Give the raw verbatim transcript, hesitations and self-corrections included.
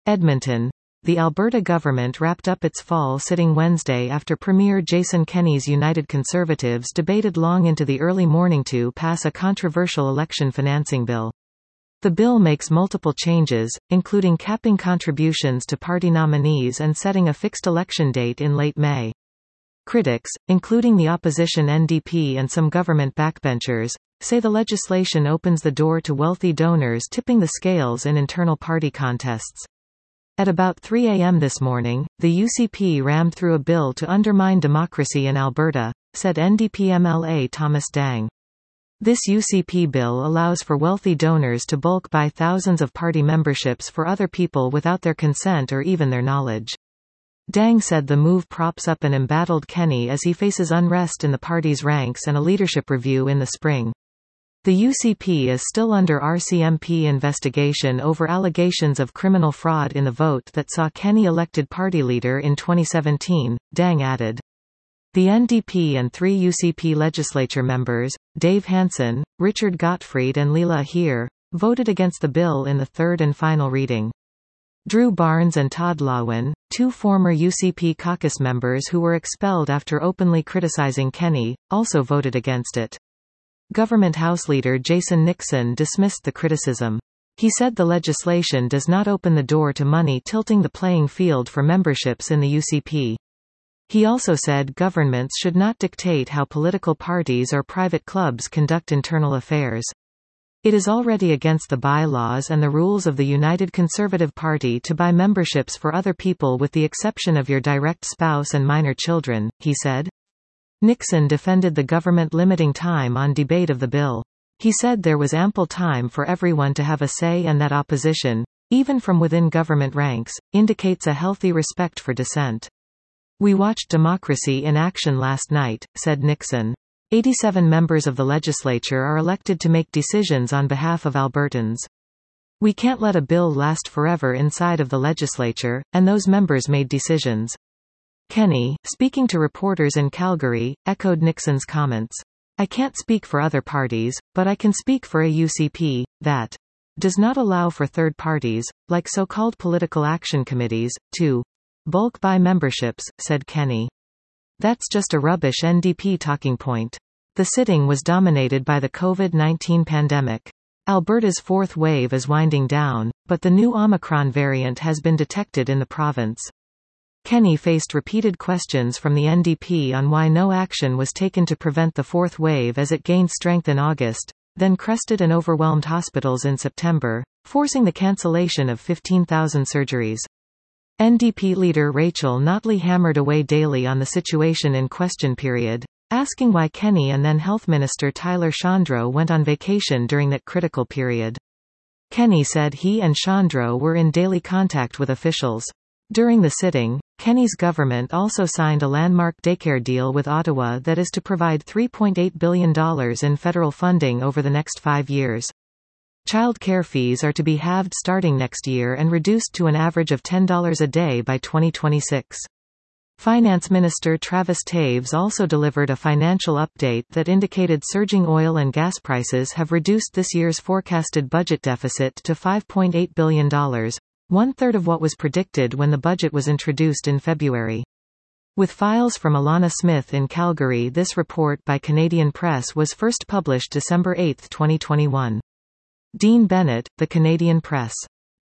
Edmonton. The Alberta government wrapped up its fall sitting Wednesday after Premier Jason Kenney's United Conservatives debated long into the early morning to pass a controversial election financing bill. The bill makes multiple changes, including capping contributions to party nominees and setting a fixed election date in late May. Critics, including the opposition N D P and some government backbenchers, say the legislation opens the door to wealthy donors tipping the scales in internal party contests. At about three a m this morning, the U C P rammed through a bill to undermine democracy in Alberta, said N D P M L A Thomas Dang. This U C P bill allows for wealthy donors to bulk buy thousands of party memberships for other people without their consent or even their knowledge. Dang said the move props up an embattled Kenney as he faces unrest in the party's ranks and a leadership review in the spring. The U C P is still under R C M P investigation over allegations of criminal fraud in the vote that saw Kenney elected party leader in twenty seventeen, Dang added. The N D P and three U C P legislature members, Dave Hansen, Richard Gottfried and Leela Aheer, voted against the bill in the third and final reading. Drew Barnes and Todd Lawin, two former U C P caucus members who were expelled after openly criticizing Kenney, also voted against it. Government House Leader Jason Nixon dismissed the criticism. He said the legislation does not open the door to money tilting the playing field for memberships in the U C P. He also said governments should not dictate how political parties or private clubs conduct internal affairs. It is already against the bylaws and the rules of the United Conservative Party to buy memberships for other people with the exception of your direct spouse and minor children, he said. Nixon defended the government limiting time on debate of the bill. He said there was ample time for everyone to have a say and that opposition, even from within government ranks, indicates a healthy respect for dissent. We watched democracy in action last night, said Nixon. eighty-seven members of the legislature are elected to make decisions on behalf of Albertans. We can't let a bill last forever inside of the legislature, and those members made decisions. Kenney, speaking to reporters in Calgary, echoed Nixon's comments. I can't speak for other parties, but I can speak for a U C P, that does not allow for third parties, like so-called political action committees, to bulk buy memberships, said Kenney. That's just a rubbish N D P talking point. The sitting was dominated by the COVID nineteen pandemic. Alberta's fourth wave is winding down, but the new Omicron variant has been detected in the province. Kenney faced repeated questions from the N D P on why no action was taken to prevent the fourth wave as it gained strength in August, then crested and overwhelmed hospitals in September, forcing the cancellation of fifteen thousand surgeries. N D P leader Rachel Notley hammered away daily on the situation in question period, asking why Kenney and then Health Minister Tyler Shandro went on vacation during that critical period. Kenney said he and Shandro were in daily contact with officials. During the sitting, Kenney's government also signed a landmark daycare deal with Ottawa that is to provide three point eight billion dollars in federal funding over the next five years. Child care fees are to be halved starting next year and reduced to an average of ten dollars a day by twenty twenty-six. Finance Minister Travis Taves also delivered a financial update that indicated surging oil and gas prices have reduced this year's forecasted budget deficit to five point eight billion dollars, one-third of what was predicted when the budget was introduced in February. With files from Alana Smith in Calgary, this report by Canadian Press was first published December eighth twenty twenty-one. Dean Bennett, The Canadian Press.